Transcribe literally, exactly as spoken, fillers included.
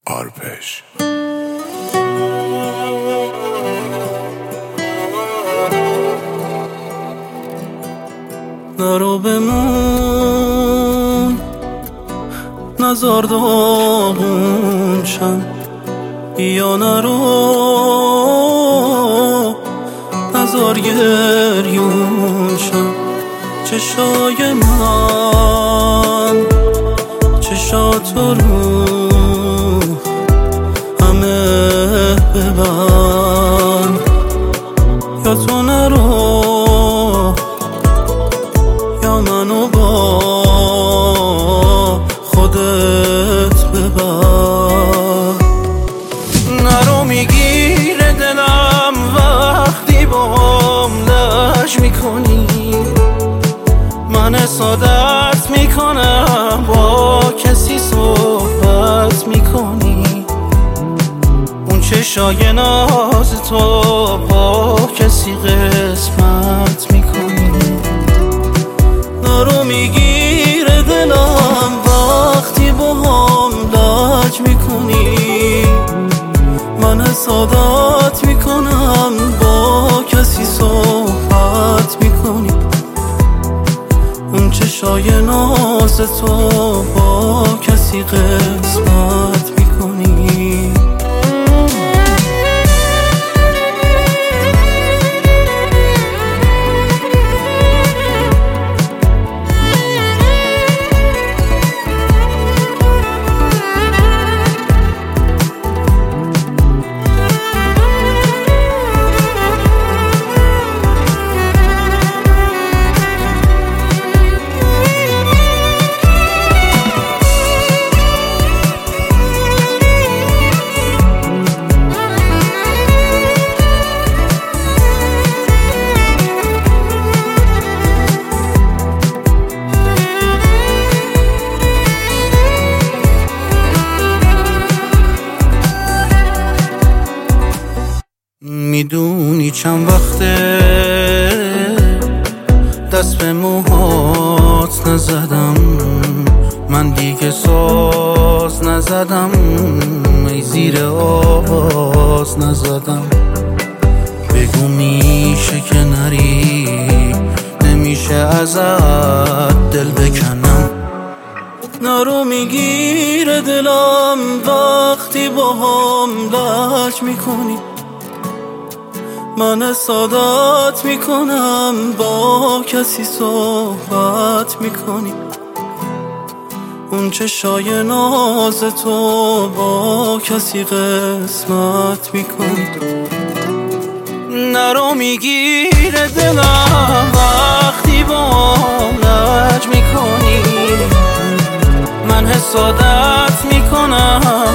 آرپش نرو بمون نزار داغون شم، یا نرو نزار گریون شم. چشای من چشات رو همه ببند، یا تو نرو یا منو با خودت ببر. نرو میگیره دلم وقتی باهم لج میکنی، من حسادت میکنم با کسی صحبت میکنی. اون چشای ناز تو با کسی قسمت میکنی. نرو میگیره دلم وقتی با هم لج میکنی، من حسادت میکنم با کسی صحبت میکنی. اون چشای ناز تو با کسی قسمت میکنی. میدونی چند وقته دست به موهات نزدم، من دیگه ساز نزدم، ای زیر آواز نزدم. بگو میشه که نری، نمیشه ازت دل بکنم. نرو میگیره دلم وقتی با هم لج میکنی، من حسادت میکنم با کسی صحبت میکنی. اون چشای ناز تو با کسی قسمت میکنی. نرو میگیره دلم وقتی با هم لج میکنی، من حسادت میکنم